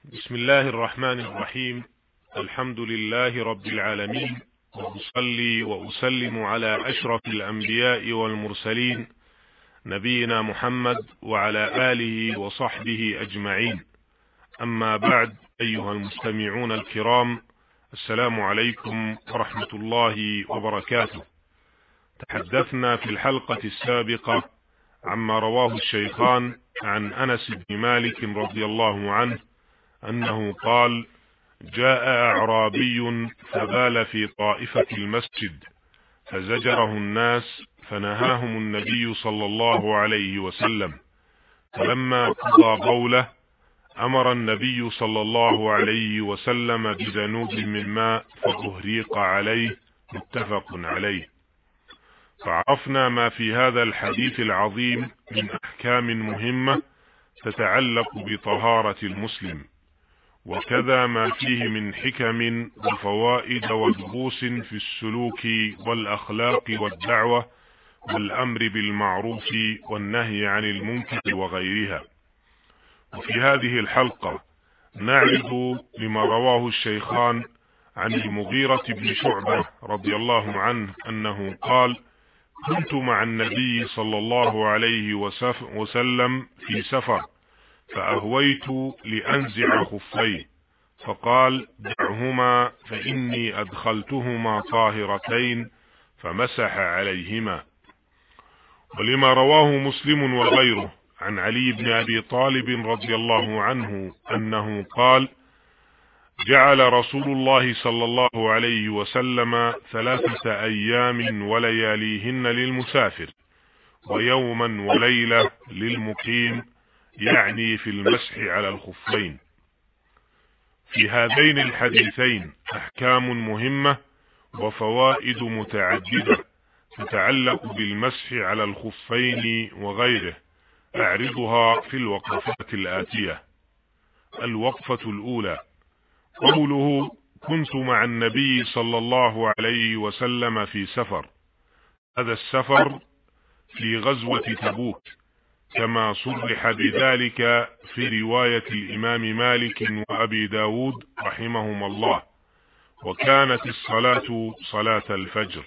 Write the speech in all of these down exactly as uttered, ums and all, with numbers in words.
بسم الله الرحمن الرحيم. الحمد لله رب العالمين، وأصلي وأسلم على أشرف الأنبياء والمرسلين نبينا محمد وعلى آله وصحبه أجمعين. أما بعد، أيها المستمعون الكرام، السلام عليكم ورحمة الله وبركاته. تحدثنا في الحلقة السابقة عما رواه الشيخان عن أنس بن مالك رضي الله عنه أنه قال: جاء أعرابي فبال في طائفة المسجد فزجره الناس فنهاهم النبي صلى الله عليه وسلم، فلما قضى بوله أمر النبي صلى الله عليه وسلم بذنوب من ماء فأهريق عليه، متفق عليه. فعرفنا ما في هذا الحديث العظيم من أحكام مهمة تتعلق بطهارة المسلم، وكذا ما فيه من حكم وفوائد ودروس في السلوك والأخلاق والدعوة والأمر بالمعروف والنهي عن المنكر وغيرها. وفي هذه الحلقة نعرض لما رواه الشيخان عن المغيرة بن شعبة رضي الله عنه أنه قال: كنت مع النبي صلى الله عليه وسلم في سفر فأهويت لأنزع خفيه، فقال: دعهما فإني أدخلتهما طاهرتين، فمسح عليهما. ولما رواه مسلم وغيره عن علي بن أبي طالب رضي الله عنه أنه قال: جعل رسول الله صلى الله عليه وسلم ثلاثة أيام ولياليهن للمسافر، ويوما وليلة للمقيم، يعني في المسح على الخفين. في هذين الحديثين أحكام مهمة وفوائد متعددة تتعلق بالمسح على الخفين وغيره، أعرضها في الوقفات الآتية. الوقفة الأولى: قوله كنت مع النبي صلى الله عليه وسلم في سفر، هذا السفر في غزوة تبوك، كما صرح بذلك في رواية الإمام مالك وأبي داود رحمهما الله، وكانت الصلاة صلاة الفجر.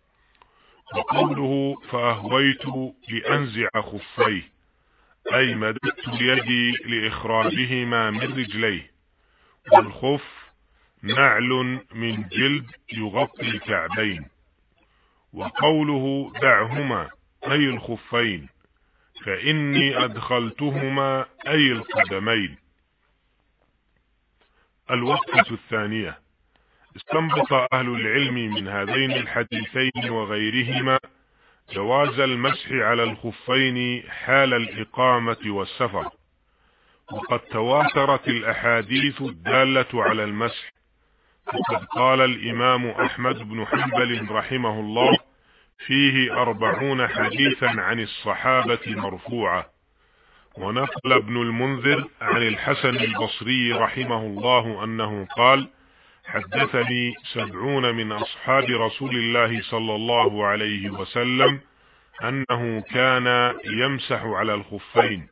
وقوله فأهويت لأنزع خفيه، أي مددت يدي لإخراجهما من رجليه، والخف نعل من جلد يغطي الكعبين. وقوله دعهما أي الخفين، فإني أدخلتهما أي القدمين. الوقفة الثانية: استنبط أهل العلم من هذين الحديثين وغيرهما جواز المسح على الخفين حال الإقامة والسفر، وقد تواترت الأحاديث الدالة على المسح. وقد قال الإمام أحمد بن حنبل رحمه الله فيه أربعون حديثا عن الصحابة مرفوعة. ونقل ابن المنذر عن الحسن البصري رحمه الله أنه قال: حدثني سبعون من أصحاب رسول الله صلى الله عليه وسلم أنه كان يمسح على الخفين،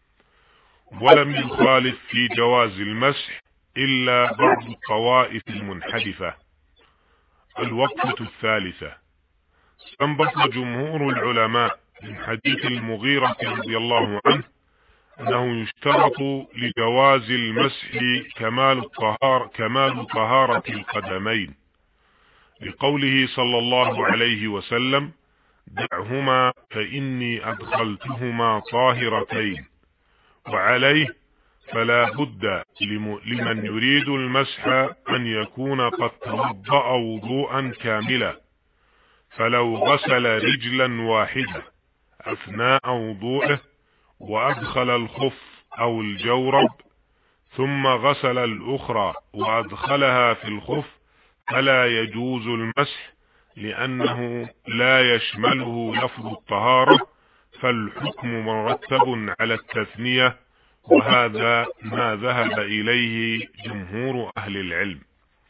ولم يخالف في جواز المسح إلا بعض الطوائف المنحرفة. الوقفة الثالثة: استنبط جمهور العلماء من حديث المغيرة رضي الله عنه أنه يشترط لجواز المسح كمال الطهارة كمال طهارة القدمين، لقوله صلى الله عليه وسلم: دعهما فإني أدخلتهما طاهرتين. وعليه فلا بد لمن يريد المسح أن يكون قد توضأ وضوءا كاملا، فلو غسل رجلا واحدة أثناء وضوءه وأدخل الخف أو الجورب ثم غسل الأخرى وأدخلها في الخف فلا يجوز المسح، لأنه لا يشمله لفظ الطهارة، فالحكم مرتب على التثنية، وهذا ما ذهب إليه جمهور أهل العلم.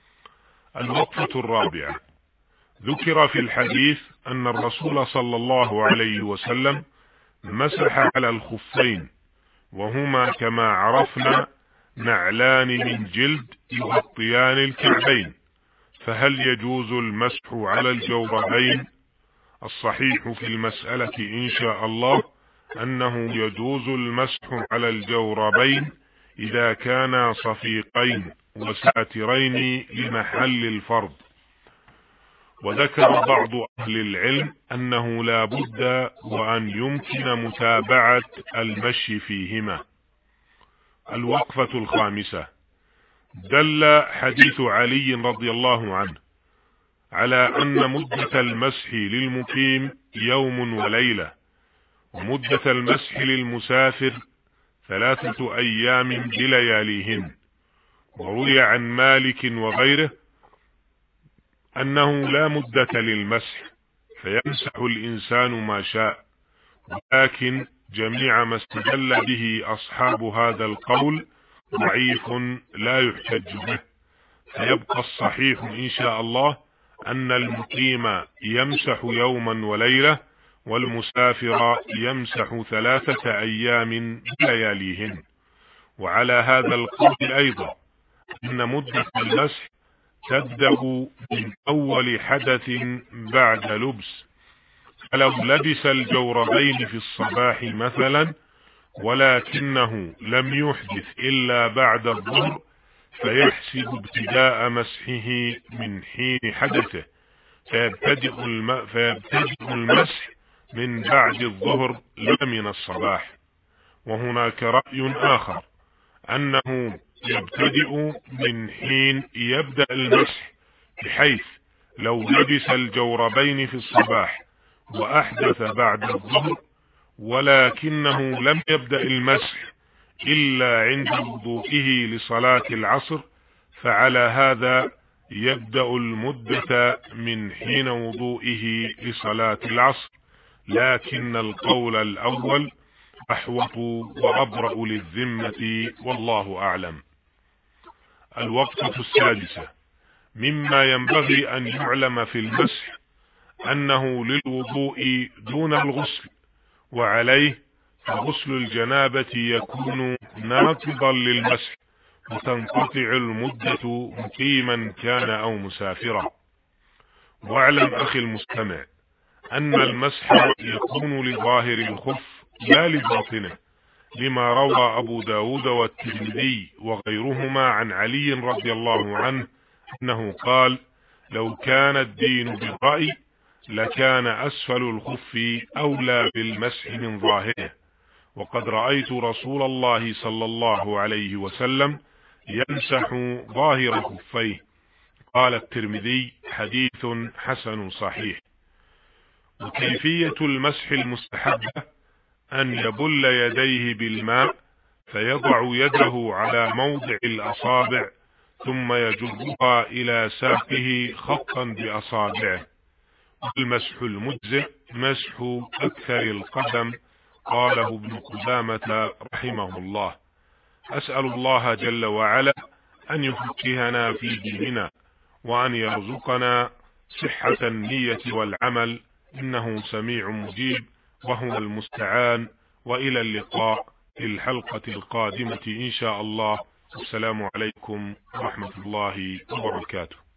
الوقفة الرابعة: ذكر في الحديث أن الرسول صلى الله عليه وسلم مسح على الخفين، وهما كما عرفنا نعلان من جلد يغطيان الكعبين، فهل يجوز المسح على الجوربين؟ الصحيح في المسألة إن شاء الله أنه يجوز المسح على الجوربين إذا كانا صفيقين وساترين لمحل الفرض. وذكر بعض أهل العلم أنه لا بد وأن يمكن متابعة المشي فيهما. الوقفة الخامسة: دل حديث علي رضي الله عنه على أن مدة المسح للمقيم يوم وليلة، ومدة المسح للمسافر ثلاثة أيام بلياليهن. وروي عن مالك وغيره أنه لا مدة للمسح فيمسح الإنسان ما شاء، ولكن جميع ما استدل به أصحاب هذا القول ضعيف لا يحتج به، فيبقى الصحيح إن شاء الله أن المقيم يمسح يوما وليلة، والمسافر يمسح ثلاثة أيام بلياليهن. وعلى هذا القول أيضا أن مدة المسح تبدأ من أول حدث بعد لبس، فلو لبس الجوربين في الصباح مثلا ولكنه لم يحدث إلا بعد الظهر، فيحسب ابتداء مسحه من حين حدثه، فيبتدئ, الم... فيبتدئ المسح من بعد الظهر لا من الصباح. وهناك رأي آخر أنه يبتدئ من حين يبدأ المسح، بحيث لو لبس الجوربين في الصباح وأحدث بعد الظهر ولكنه لم يبدأ المسح إلا عند وضوئه لصلاة العصر، فعلى هذا يبدأ المدة من حين وضوئه لصلاة العصر، لكن القول الأول أحوط وأبرأ للذمة والله أعلم. الوقفة السادسة: مما ينبغي أن يعلم في المسح أنه للوضوء دون الغسل، وعليه فغسل الجنابة يكون ناقضا للمسح، وتنقطع المدة مقيما كان أو مسافرا. واعلم أخي المستمع أن المسح يكون لظاهر الخف لا لباطنه، لما روى أبو داود والترمذي وغيرهما عن علي رضي الله عنه أنه قال: لو كان الدين بالرأي لكان أسفل الخف أولى بالمسح من ظاهره، وقد رأيت رسول الله صلى الله عليه وسلم يمسح ظاهر خفيه. قال الترمذي: حديث حسن صحيح. وكيفية المسح المستحبة أن يبل يديه بالماء فيضع يده على موضع الأصابع ثم يجرها إلى ساقه خطا بأصابعه. والمسح المجزئ مسح أكثر القدم، قاله ابن قدامة رحمه الله. أسأل الله جل وعلا أن يفقهنا في ديننا، وأن يرزقنا صحة النية والعمل، إنه سميع مجيب وهو المستعان. وإلى اللقاء في الحلقة القادمة إن شاء الله. السلام عليكم ورحمة الله وبركاته.